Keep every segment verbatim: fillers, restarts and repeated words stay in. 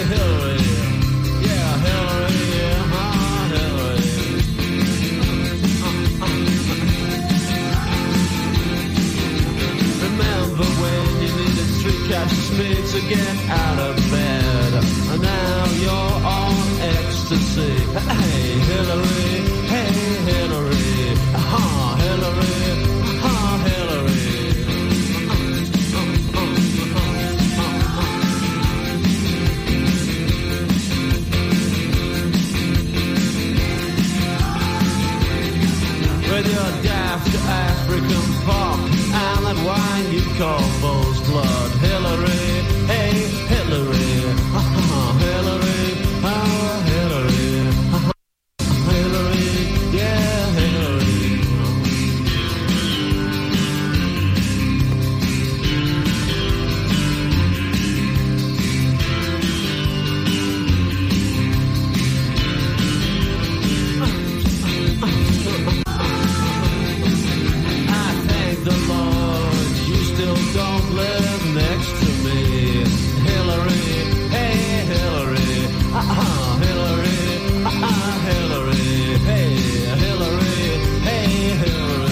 Hillary. Yeah, Hillary. Uh, Hillary. Remember when you needed three cash me to get out of bed, and now you're on ecstasy. Hey, Hillary. Hey, Hillary. Uh-huh, Hillary. Uh-huh, Hillary. With your daft African pop and that wine you call bull's blood. Hillary, hey, Hillary, uh-huh, Hillary, oh, Hillary, uh-huh, Hillary, yeah, Hillary. Don't live next to me, Hillary. Hey, Hillary. Uh-uh, Hillary. Uh-uh, Hillary. Hey, Hillary. Hey, Hillary.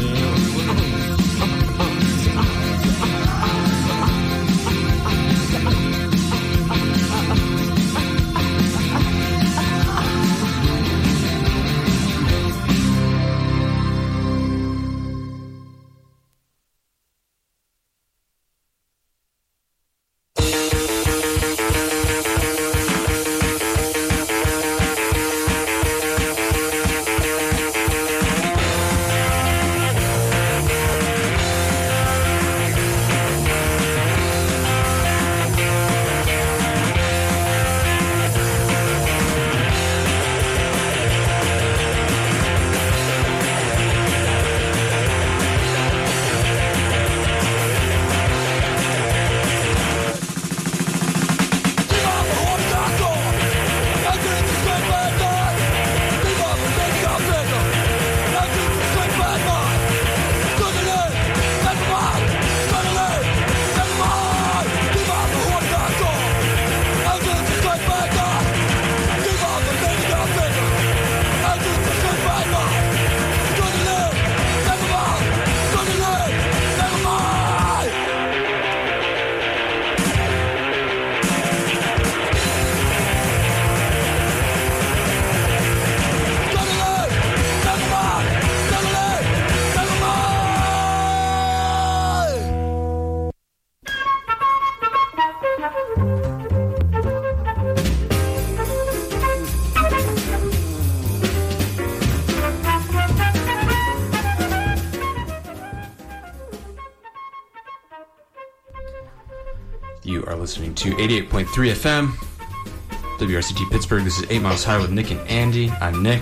Listening to eighty-eight point three F M, W R C T Pittsburgh. This is eight Miles High with Nick and Andy. I'm Nick.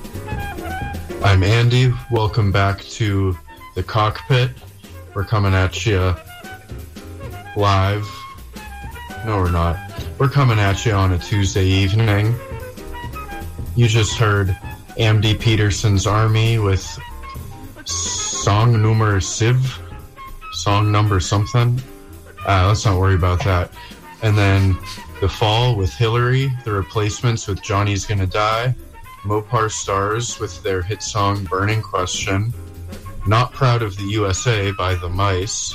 I'm Andy. Welcome back to the cockpit. We're coming at you live. No, we're not. We're coming at you on a Tuesday evening. You just heard Amity Peterson's Army with song number Civ, song number something. Uh, let's not worry about that. And then The Fall with Hillary, The Replacements with Johnny's Gonna Die, Mopar Stars with their hit song Burning Question, Not Proud of the U S A by The Mice,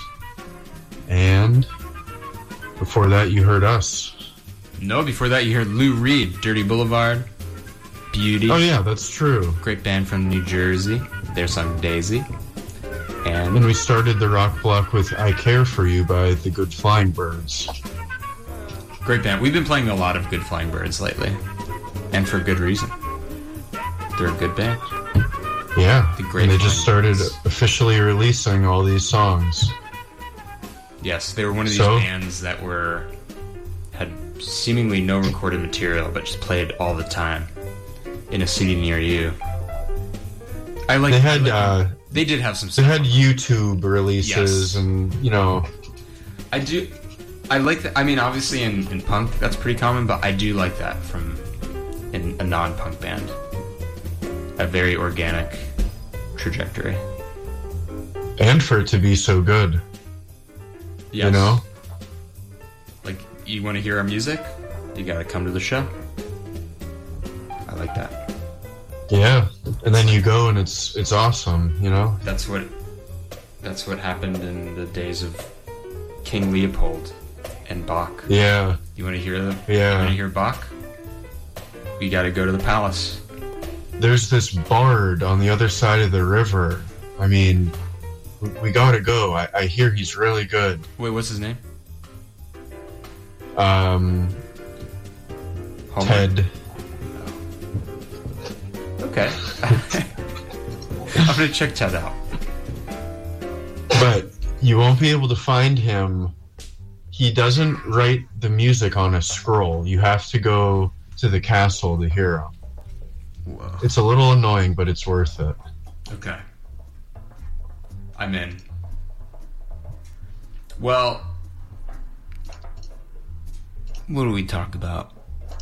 and before that you heard us. No, before that you heard Lou Reed, Dirty Boulevard, Beauty. Oh yeah, that's true. Great band from New Jersey, their song Daisy. And, and we started the rock block with I Care For You by the Good Flying Birds. Great band. We've been playing a lot of Good Flying Birds lately. And for good reason. They're a good band. Yeah. The Great and they just started Birds. officially releasing all these songs. Yes, they were one of these so, bands that were had seemingly no recorded material, but just played all the time in a city near you. I like. They had. I like uh, they did have some. They had YouTube releases, yes. and you know. I do. I like that. I mean, obviously, in, in punk, that's pretty common, but I do like that from in a non-punk band. A very organic trajectory. And for it to be so good. Yes. You know? Like, you want to hear our music? you gotta come to the show. I like that. Yeah, and then you go and it's it's awesome, you know? That's what that's what happened in the days of King Leopold and Bach. Yeah. You want to hear the? Yeah. You want to hear Bach? You got to go to the palace. There's this bard on the other side of the river. I mean, we, we gotta go. I, I hear he's really good. Wait, what's his name? Um, Homer? Ted. Okay. I'm gonna check Ted out. But you won't be able to find him. He doesn't write the music on a scroll. You have to go to the castle to hear him. Whoa. It's a little annoying, but it's worth it. Okay. I'm in. Well, what do we talk about?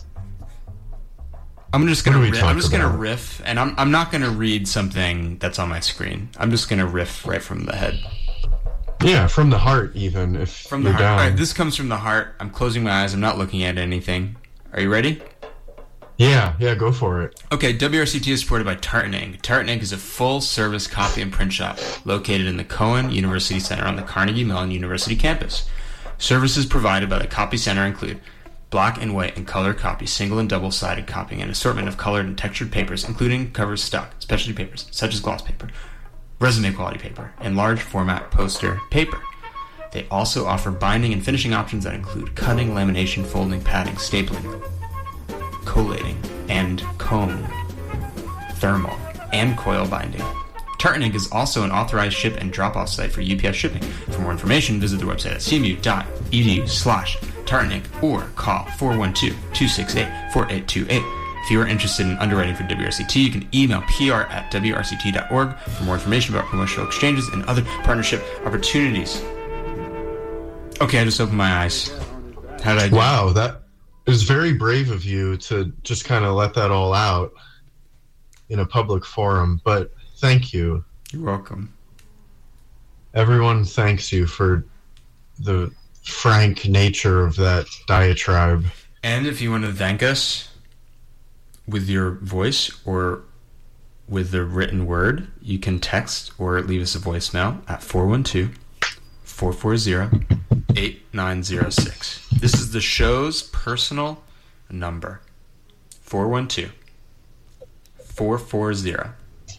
I'm just gonna. What do we Riff, talk I'm just gonna about? riff, and I'm I'm not gonna read something that's on my screen. I'm just gonna riff right from the head. Yeah, from the heart, even if From the you're heart. down. All right, this comes from the heart. I'm closing my eyes. I'm not looking at anything. Are you ready? Yeah, yeah, go for it. Okay, W R C T is supported by Tartan Ink. Tartan Ink is a full-service copy and print shop located in the Cohen University Center on the Carnegie Mellon University campus. Services provided by the Copy Center include black and white and color copy, single and double-sided copying, and assortment of colored and textured papers, including cover stock, specialty papers, such as gloss paper, resume quality paper, and large format poster paper. They also offer binding and finishing options that include cutting, lamination, folding, padding, stapling, collating, and cone, thermal, and coil binding. Tartan Ink is also an authorized ship and drop-off site for U P S shipping. For more information, visit their website at cmu.edu slash tartanink or call four one two, two six eight, four eight two eight. If you are interested in underwriting for W R C T, you can email P R at W R C T dot org for more information about promotional exchanges and other partnership opportunities. Okay, I just opened my eyes. How did I do? Wow, that is very brave of you to just kind of let that all out in a public forum, but thank you. You're welcome. Everyone thanks you for the frank nature of that diatribe. And if you want to thank us with your voice or with the written word, you can text or leave us a voicemail at four one two, four four zero, eight nine zero six. This is the show's personal number. four one two, four four zero,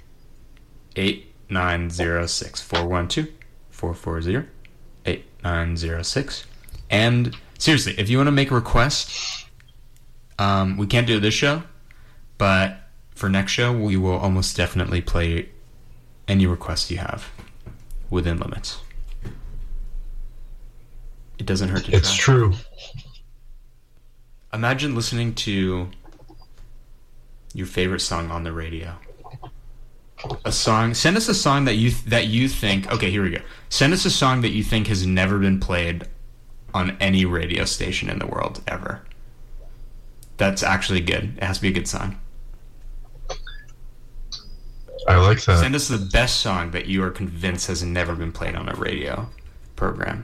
eight nine zero six. four one two, four four zero, eight nine zero six. And seriously, if you want to make a request, um, we can't do it this show, but for next show, we will almost definitely play any request you have within limits. It doesn't hurt to It's try. true. Imagine listening to your favorite song on the radio. A song. Send us a song that you that you think. Okay, here we go. Send us a song that you think has never been played on any radio station in the world ever. That's actually good. It has to be a good song. I like that. Send us the best song that you are convinced has never been played on a radio program.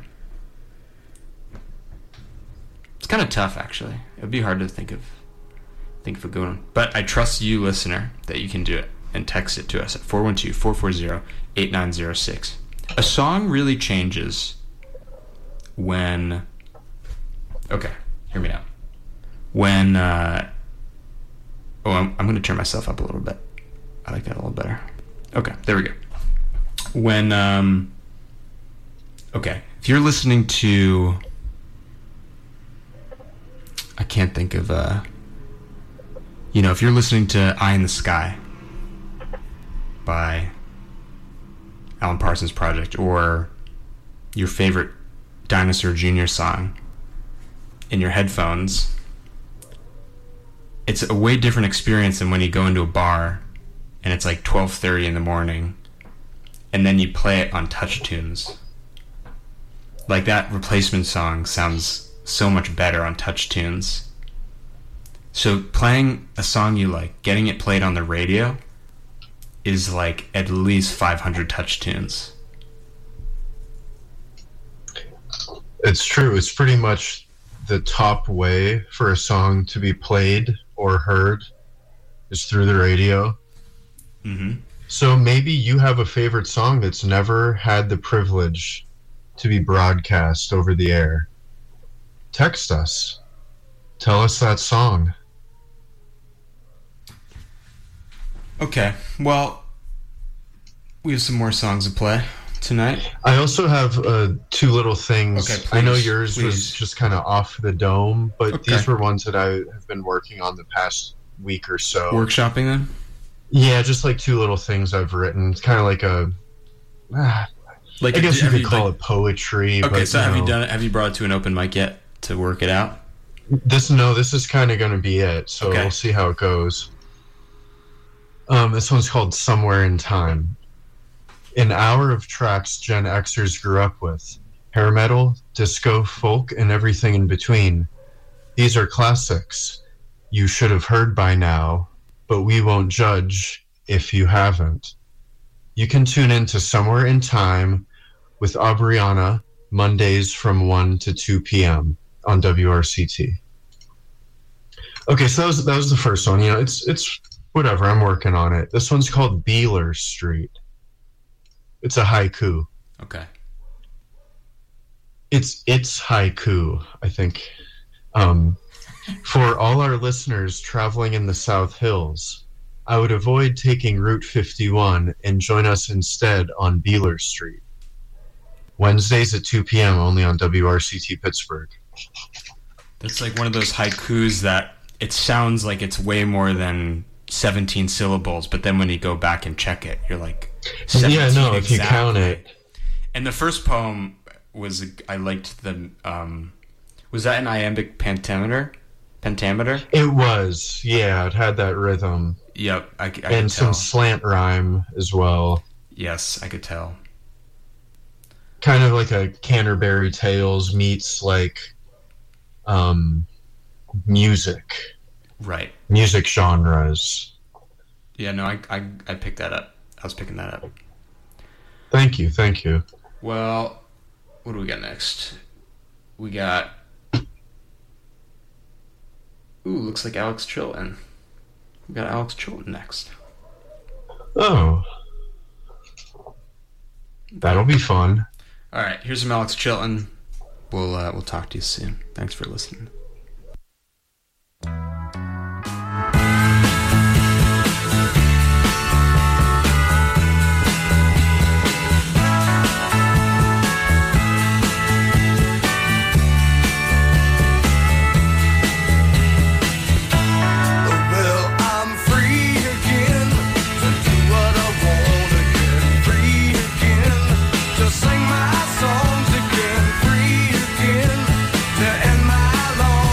It's kind of tough, actually. It would be hard to think of think of a good one. But I trust you, listener, that you can do it. And text it to us at four one two, four four zero, eight nine zero six. A song really changes when... Okay, hear me out. When... Uh, oh, I'm, I'm going to turn myself up a little bit. I like that a little better. Okay, there we go. When... Um, okay, if you're listening to... I can't think of... Uh, you know, if you're listening to Eye in the Sky by Alan Parsons Project, or your favorite Dinosaur Junior song in your headphones, it's a way different experience than when you go into a bar and it's like twelve thirty in the morning and then you play it on Touch Tunes. Like, that Replacement song sounds so much better on Touch Tunes. So playing a song you like, getting it played on the radio, is like at least five hundred Touch Tunes. It's true. It's pretty much the top way for a song to be played or heard is through the radio. Mm-hmm. So maybe you have a favorite song that's never had the privilege to be broadcast over the air. Text us. Tell us that song. Okay, well, we have some more songs to play tonight. I also have uh, two little things. Okay, I know please, yours please. was just kind of off the dome, but Okay. these were ones that I have been working on the past week or so. Workshopping then? Yeah, just like two little things I've written. It's kind of like a... Ah, Like, I guess you have could call like- it poetry. Okay, but so have no. you done it? Have you brought it to an open mic yet to work it out? This no, this is kind of going to be it. So Okay. we'll see how it goes. Um, this one's called "Somewhere in Time." An hour of tracks Gen Xers grew up with: hair metal, disco, folk, and everything in between. These are classics you should have heard by now, but we won't judge if you haven't. You can tune in to "Somewhere in Time" with Aubriana Mondays from one to two p.m. on W R C T. Okay, so that was that was the first one. You know, it's it's whatever. I'm working on it. This one's called Beeler Street. It's a haiku. Okay. It's it's haiku, I think. Um, for all our listeners traveling in the South Hills, I would avoid taking Route fifty-one and join us instead on Beeler Street. Wednesdays at two p.m. only on W R C T Pittsburgh. That's like one of those haikus that it sounds like it's way more than seventeen syllables, but then when you go back and check it, you're like, Yeah, no, if you exactly. count it. And the first poem was, I liked the, um, was that an iambic pentameter? Pentameter? It was, yeah, it had that rhythm. Yep, I, I could And some tell. slant rhyme as well. Yes, I could tell. Kind of like a Canterbury Tales meets like um, music, Right. music genres. Yeah, no, I, I, I picked that up. I was picking that up. Thank you, thank you. Well, what do we got next? We got... Ooh, looks like Alex Chilton. We got Alex Chilton next. Oh. That'll be fun. All right, here's some Alex Chilton. We'll uh, we'll talk to you soon. Thanks for listening. Well, I'm free again to do what I want again. Free again to sing my songs again. Free again to end my long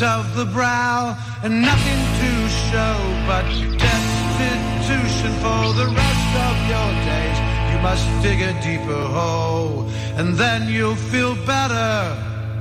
of the brow, and nothing to show but destitution for the rest of your days. You must dig a deeper hole, and then you'll feel better.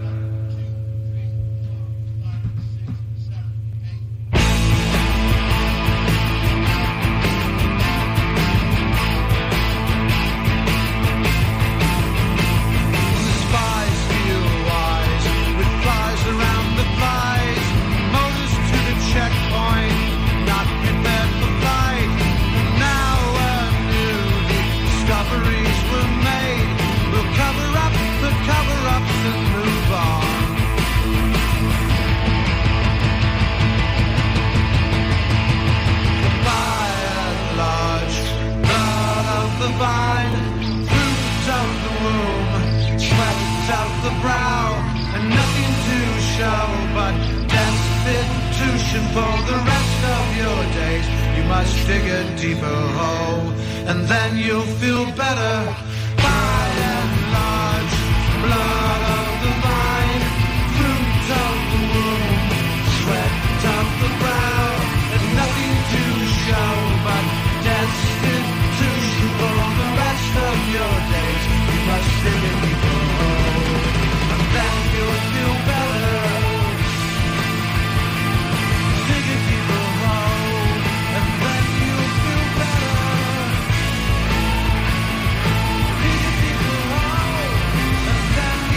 For the rest of your days, you must dig a deeper hole, and then you'll feel better. By and large, blood of the vine, fruit of the womb, sweat of the brow, and nothing to show but destitution for the rest of your days. You must dig a deeper hole, and then you'll feel better. Then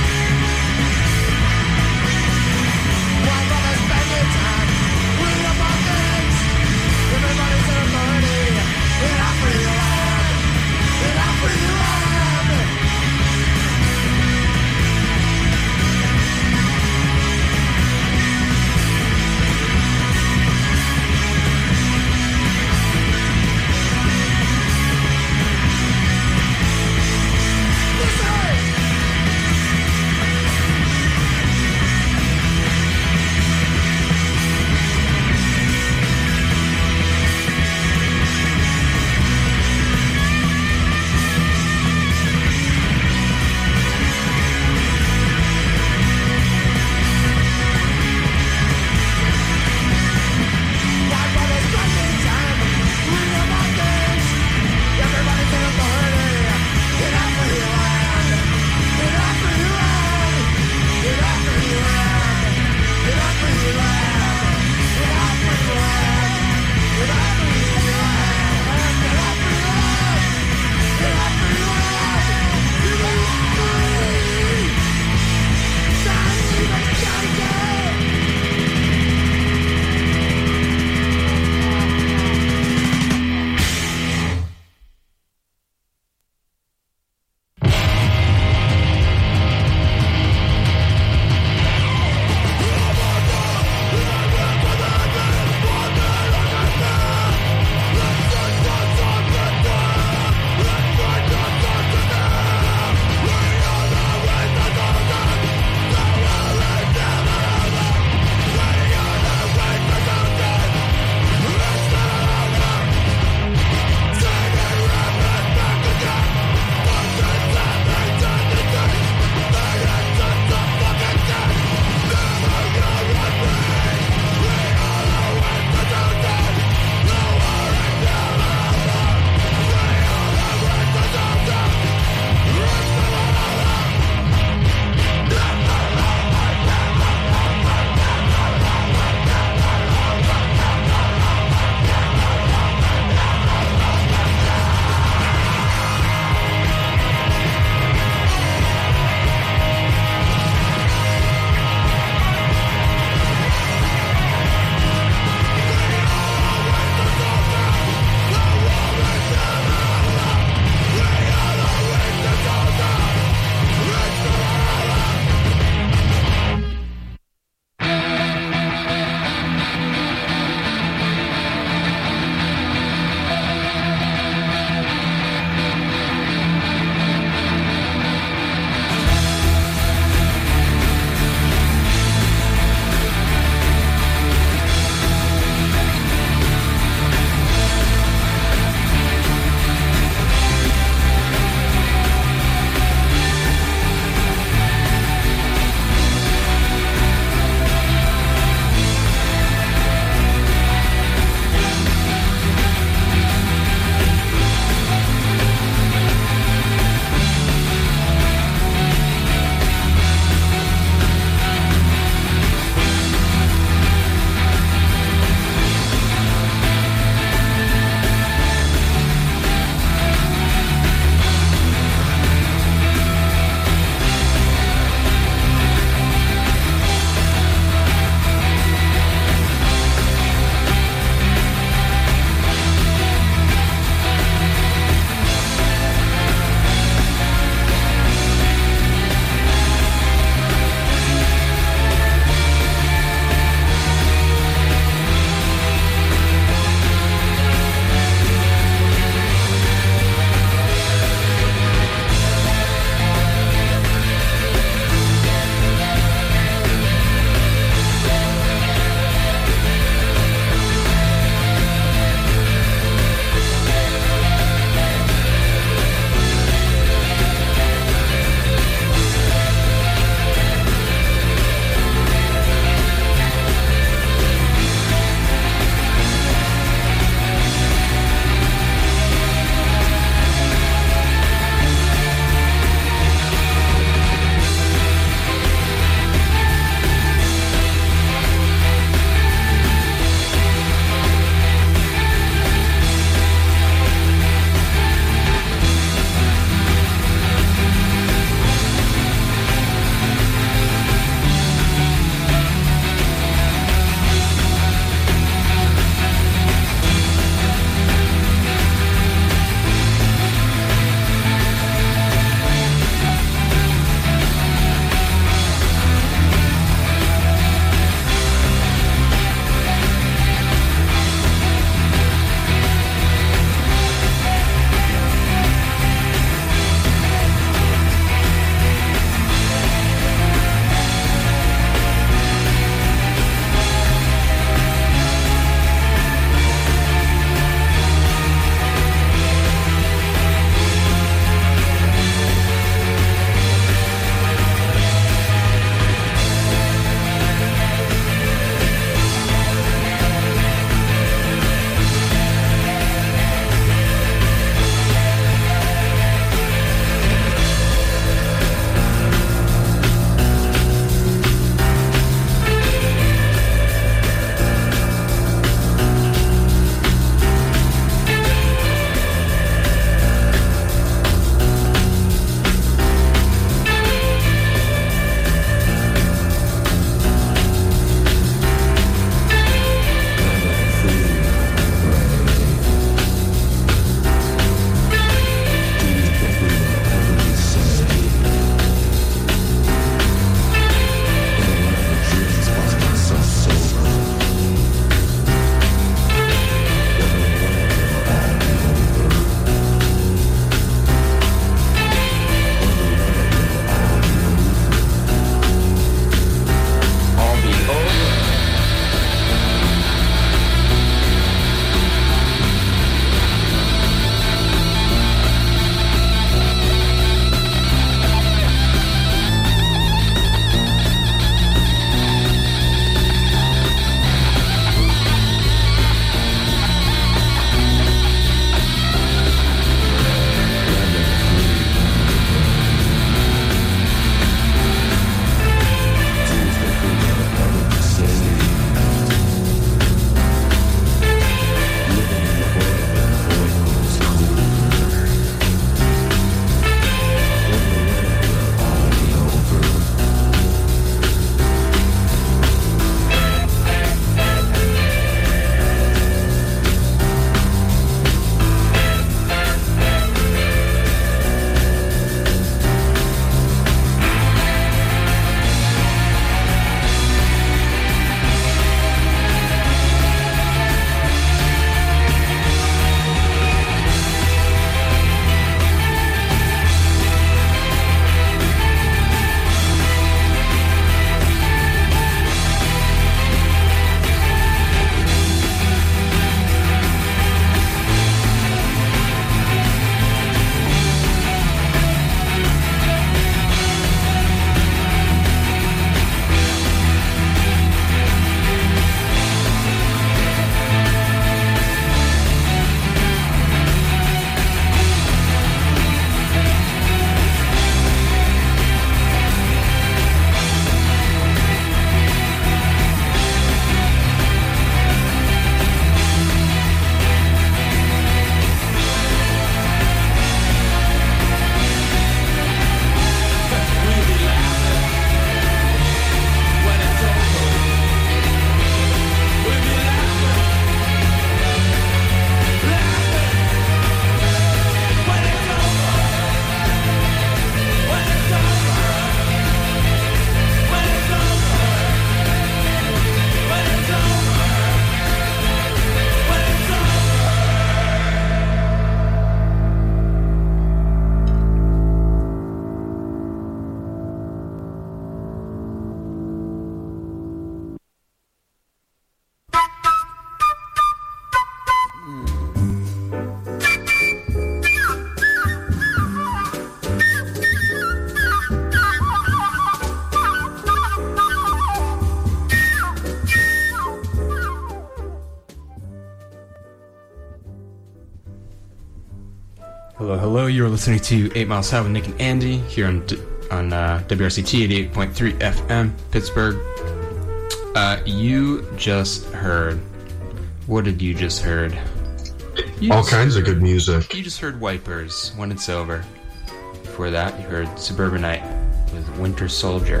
Hello, hello. You're listening to eight Mile South with Nick and Andy here on D- on uh, W R C T eighty-eight point three F M, Pittsburgh. Uh, you just heard... What did you just heard? You All just kinds heard, of good music. You just heard Wipers, When It's Over. Before that, you heard Suburbanite with Winter Soldier.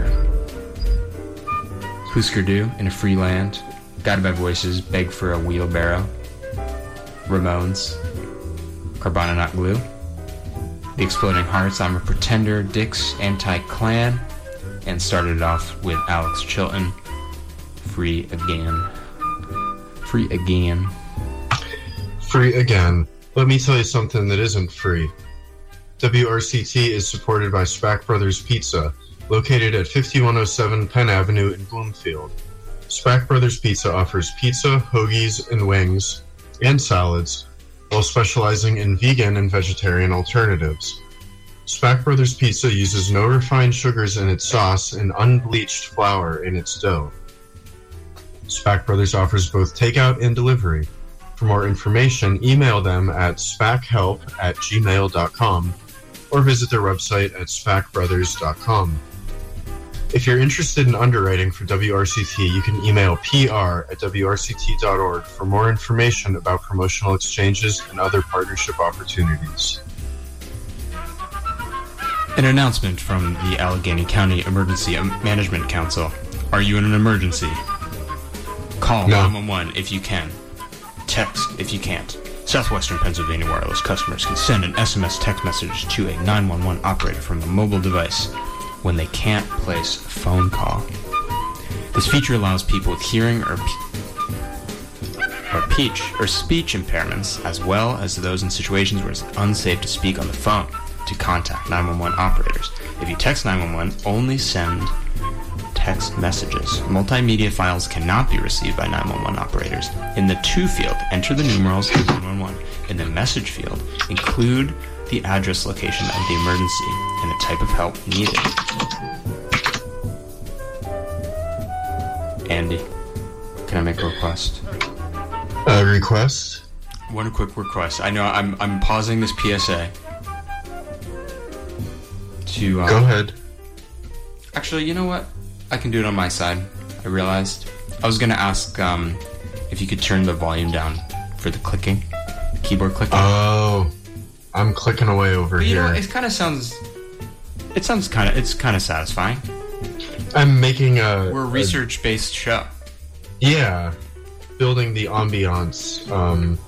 Husker Du, In a Free Land. Guided by Voices, Beg for a Wheelbarrow. Ramones, Carbona Not Glue. The Exploding Hearts, I'm a Pretender, Dix, Anti-Clan. And started it off with Alex Chilton, Free Again. Free Again. Free again. Let me tell you something that isn't free. W R C T is supported by Spack Brothers Pizza, located at fifty-one oh seven Penn Avenue in Bloomfield. Spack Brothers Pizza offers pizza, hoagies, and wings, and salads, while specializing in vegan and vegetarian alternatives. Spack Brothers Pizza uses no refined sugars in its sauce and unbleached flour in its dough. Spack Brothers offers both takeout and delivery. For more information, email them at spackhelp at gmail dot com or visit their website at spack brothers dot com. If you're interested in underwriting for W R C T, you can email P R at W R C T dot org for more information about promotional exchanges and other partnership opportunities. An announcement from the Allegheny County Emergency Management Council. Are you in an emergency? Call No. nine one one if you can. Text if you can't. Southwestern Pennsylvania Wireless customers can send an S M S text message to a nine one one operator from a mobile device when they can't place a phone call. This feature allows people with hearing or pe- or peach or speech impairments, as well as those in situations where it's unsafe to speak on the phone, to contact nine one one operators. If you text nine one one, only send text messages. Multimedia files cannot be received by nine one one operators. In the to field, enter the numerals nine one one. In the message field, include the address location of the emergency and the type of help needed. Andy, can I make a request? A request? One quick request. I know I'm I'm pausing this P S A to um, Go ahead. Actually, you know what? I can do it on my side. I realized. I was going to ask um, if you could turn the volume down for the clicking, the keyboard clicking. Oh, I'm clicking away over but you here. know, it kind of sounds. It sounds kind of. It's kind of satisfying. I'm making a... We're a a- research-based show. Yeah, building the ambiance. Um,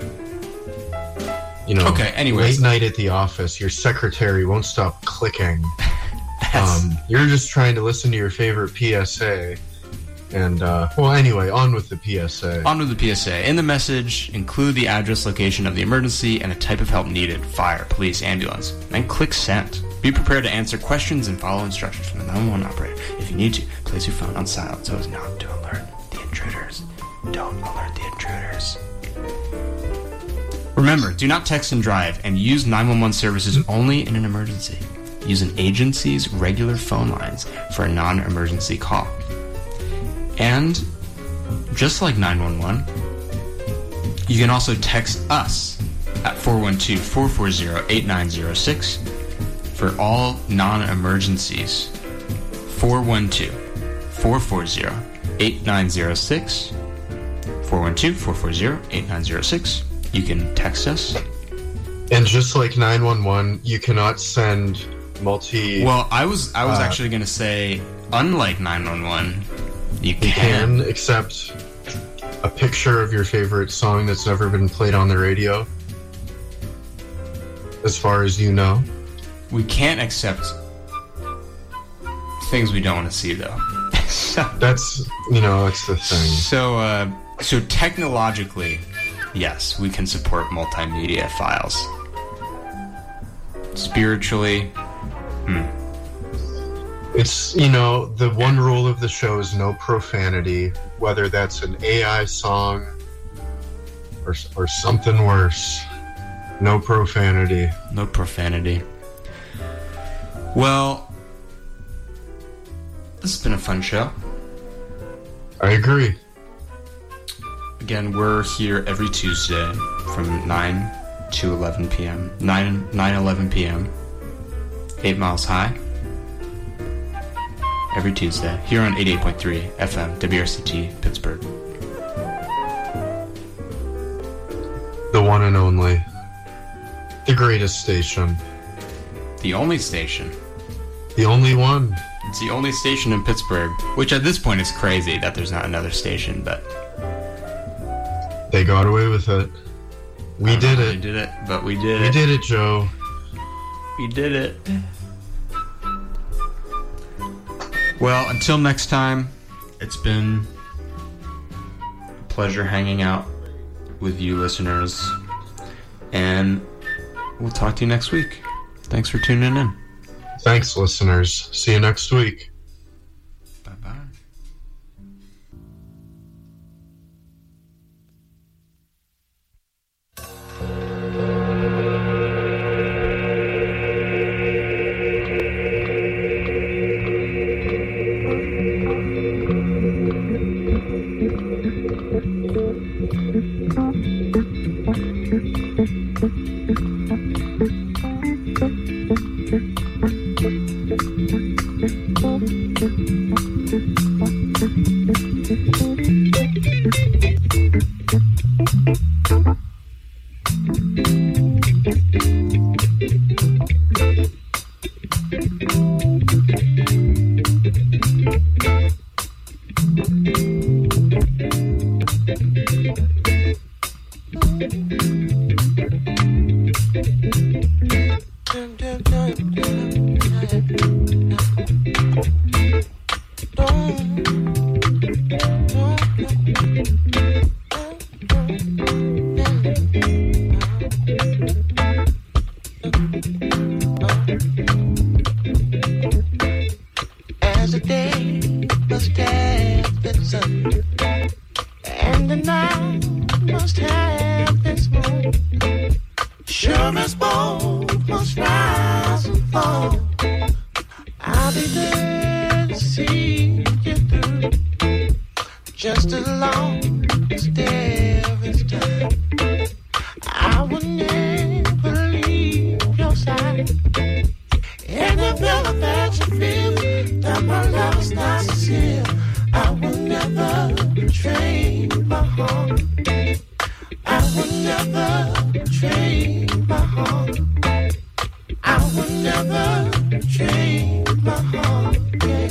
you know, Okay, anyways. late night at the office, your secretary won't stop clicking. That's- Um, you're just trying to listen to your favorite P S A. And, uh, well, anyway, on with the P S A. On with the P S A. In the message, include the address, location of the emergency, and the type of help needed. Fire, police, ambulance. Then click send. Be prepared to answer questions and follow instructions from the nine one one operator. If you need to, place your phone on silent so as not to alert the intruders. Don't alert the intruders. Remember, do not text and drive, and use nine one one services only in an emergency. Use an agency's regular phone lines for a non-emergency call. And, just like nine one one, you can also text us at four one two, four four zero, eight nine zero six for all non-emergencies. four one two, four four zero, eight nine zero six. four one two, four four zero, eight nine zero six. You can text us. And just like nine one one, you cannot send multi... Well, I was I was Uh, actually going to say, unlike nine one one, you you can. can accept a picture of your favorite song that's never been played on the radio, as far as you know. We can't accept things we don't want to see, though. so, That's, you know, that's the thing. so, uh, so technologically, yes, we can support multimedia files. Spiritually, hmm. It's, you know, the one rule of the show is no profanity, whether that's an A I song or, or something worse. No profanity. No profanity. Well, this has been a fun show. I agree. Again, we're here every Tuesday from nine to eleven p.m. nine, nine eleven p.m. eight Miles High. Every Tuesday, here on eighty-eight point three F M, W R C T, Pittsburgh. The one and only. The greatest station. The only station. The only one. It's the only station in Pittsburgh, which at this point is crazy that there's not another station, but... They got away with it. We did it. We did it, but we did We it. did it, Joe. We did it. Well, until next time, it's been a pleasure hanging out with you listeners, and we'll talk to you next week. Thanks for tuning in. Thanks, listeners. See you next week. Bye-bye. As the day must have its sun, and the night must have its moon, sure as both must rise and fall, I'll be there to see you through, just as long as there is time. I will never leave your side, and the feeling that you feel that my love is not sincere, I will never betray my heart. I will never betray my heart. I will never betray my heart. Yeah.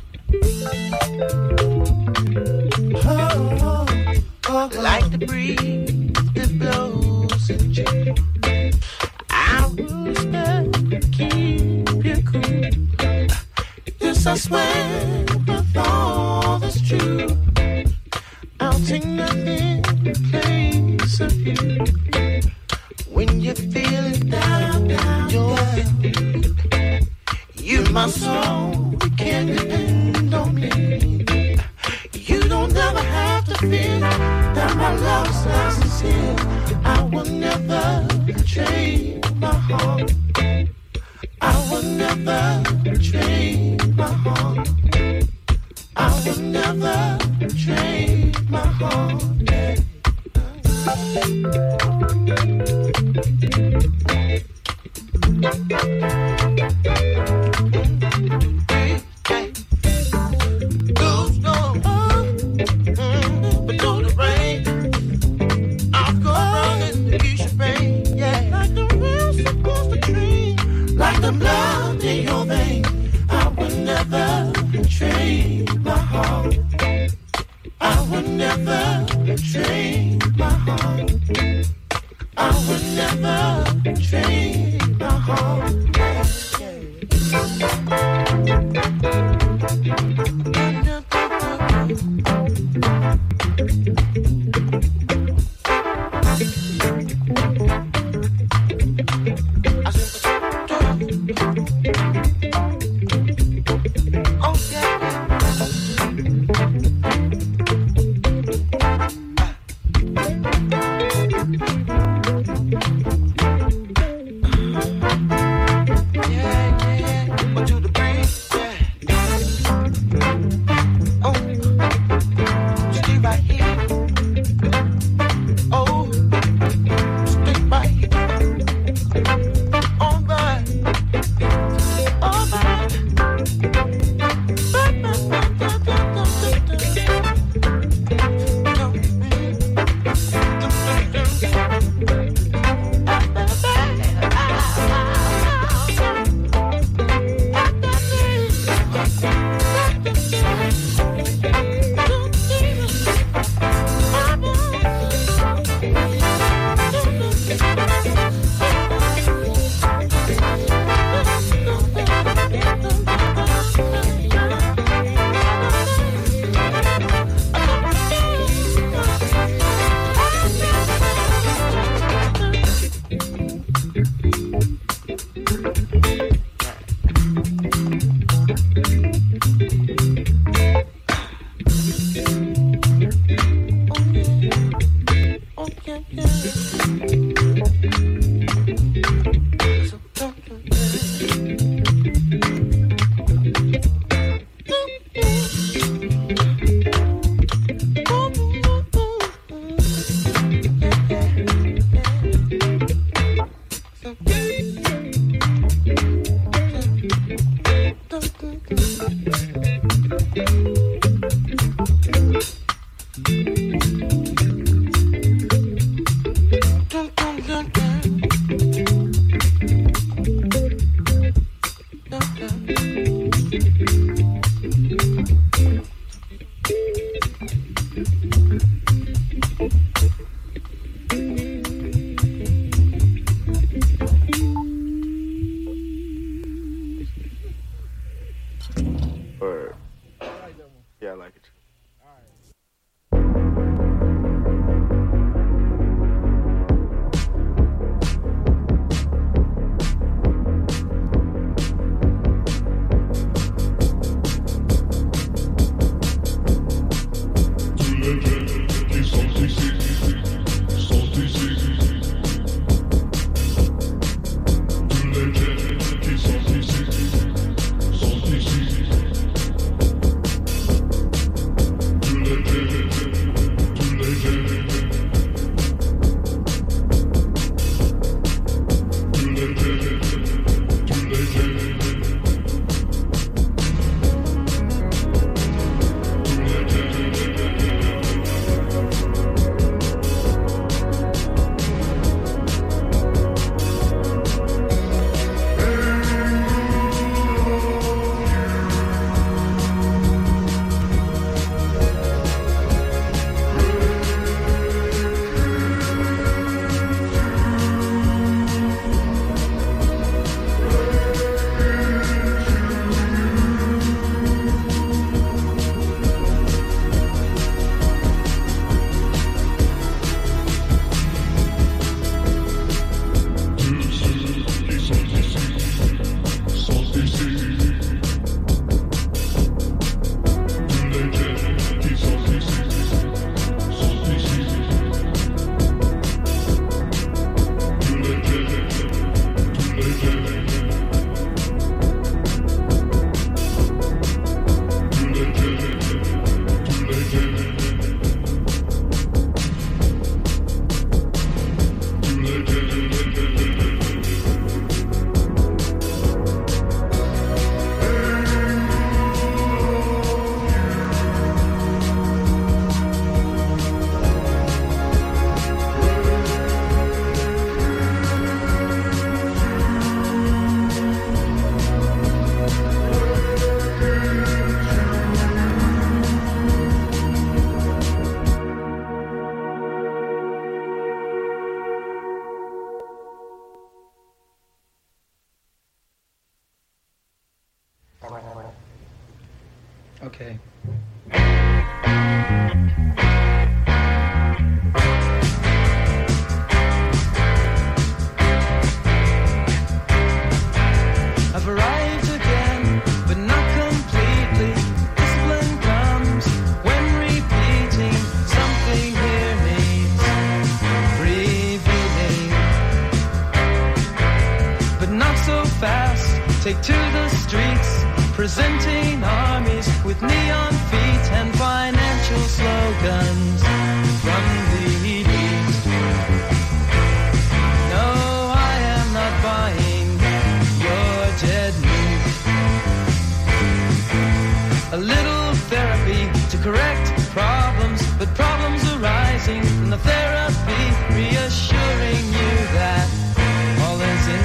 Oh, oh, oh, like the breeze that blows in June, I will stand and keep you cool. This I swear with all that's true, I'll take nothing in place of you. When you're feeling down, down, you're feeling, you my soul, you can depend on me. You don't ever have to fear that my love's not sincere. I will never betray my heart. I will never betray my heart. I will never betray my heart. Yeah. Goes on, mm, but through the rain, I'll go running to ease your pain. Yeah, like the rain supposed to dream, like the blood in your vein. I will never betray my heart. I will never betray my heart. I will never betray my heart. Or, yeah, I like it. Okay. I've arrived again, but not completely. Discipline comes when repeating. Something here needs revealing, but not so fast. Take to the streets, presenting armies with neon feet and financial slogans from the east. No, I am not buying your dead meat. A little therapy to correct problems, but problems arising from the therapy, reassuring you that all is in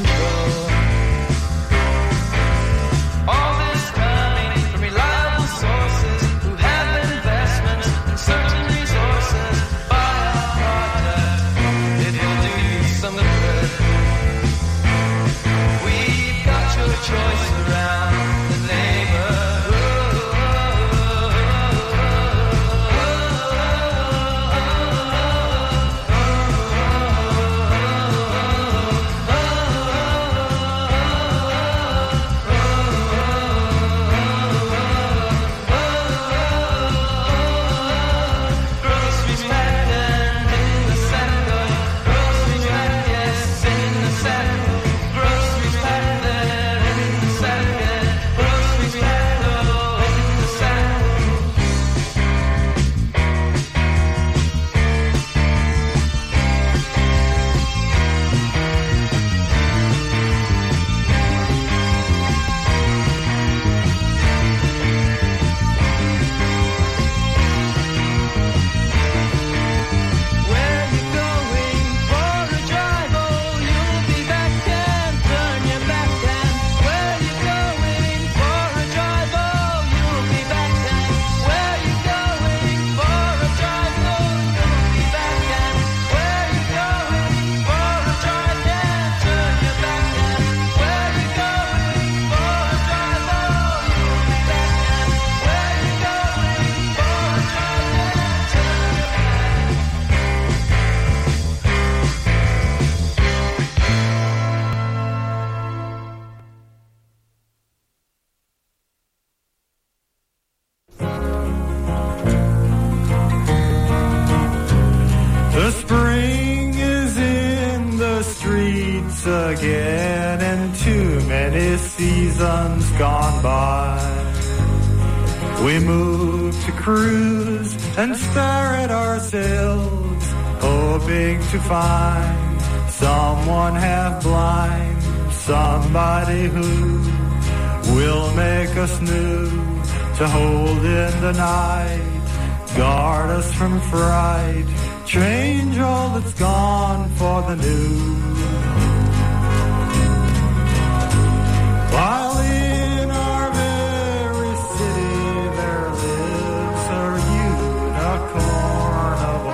control. All this coming from reliable sources. The spring is in the streets again, and too many seasons gone by. We move to cruise and stare at ourselves, hoping to find someone half blind, somebody who will make us new, to hold in the night, guard us from fright, change all that's gone for the new. While in our very city there lives a unicorn of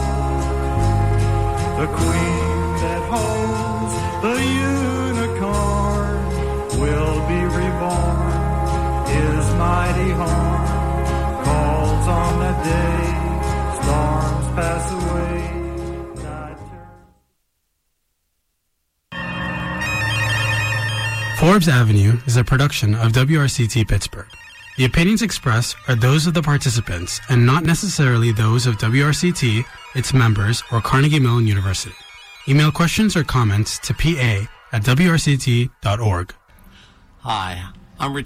old, the queen that holds the unicorn will be reborn. His mighty horn calls on the day storms pass away. Night turns. Forbes Avenue is a production of W R C T Pittsburgh. The opinions expressed are those of the participants and not necessarily those of W R C T, its members, or Carnegie Mellon University. Email questions or comments to p a at w r c t dot org. Hi, I'm Rich